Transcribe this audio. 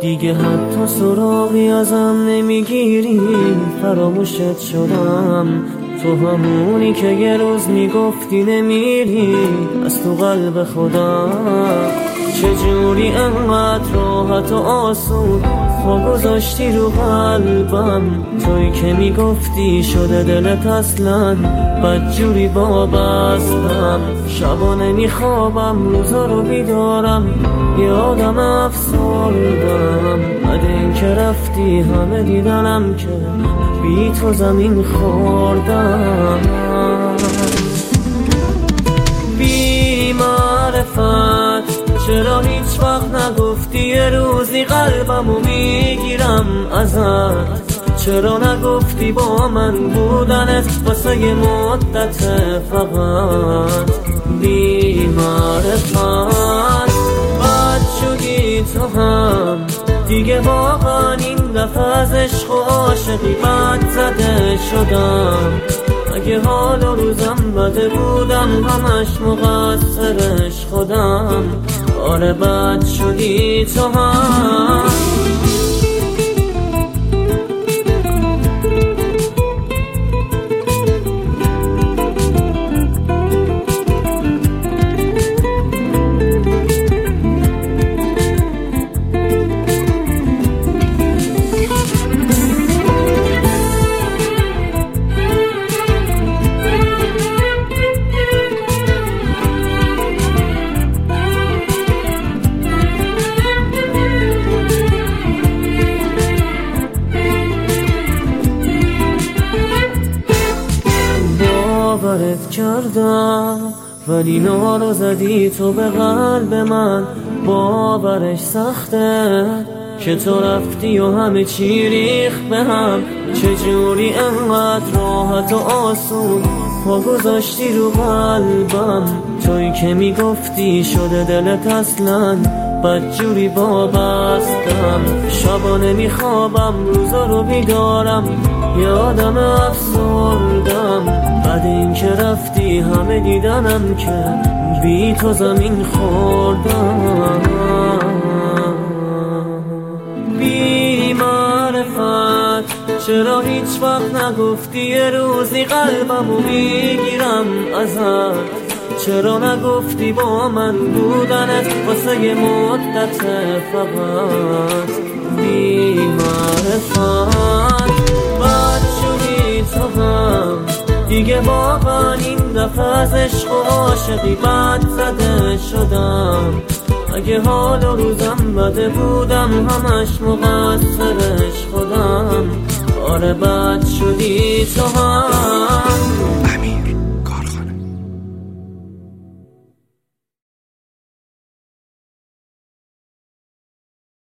دیگه حتی سراغی ازم نمیگیری، فراموشت شدم. تو همونی که یه روز میگفتی نمیری از تو قلب خودم. چجوری انقدر راحت و آسون پا گذاشتی رو قلبم؟ توی که میگفتی شده دلت اصلا بدجوری وابستم. شبا نمیخوابم روزا رو بیدارم، یه آدم افسردم. بعد این که رفتی همه دیدنم که بی تو زمین خوردم. بی معرفت چرا هیچ وقت نگفتی یه روزی قلبمو میگیرم ازت؟ چرا نگفتی با من بودنت واسه یه مدت فقط؟ بی معرفت بد شدی تو هم دیگه، واقعا این دفعه از عشق و عاشقی بد زده شدم. اگه حال و روزم بده بودم همش مقصرش خودم. آره بد شدی تو هم. باورت کردم ولی نارو زدی تو به قلب من. باورش سخته که تو رفتی و همه چی ریخت به هم. چجوری انقدر راحت و آسون پا گذاشتی رو قلبم؟ توی که میگفتی شده دلت اصلا بدجوری وابستم. شبا نمیخوابم روزا رو بیدارم، یه آدم افسردم. بعد این که رفتی همه دیدنم که بی تو زمین خوردم. بی معرفت چرا هیچ وقت نگفتی یه روزی قلبمو میگیرم ازت؟ چرا نگفتی با من بودنت واسه یه مدت فقط؟ بی معرفت بد شدی تو هم دیگه، واقعا این دفعه از عشق و عاشقی بد زده شدم. اگه حال و روزم بده بودم همش مقصرش خودم. آره بد شدی تو هم.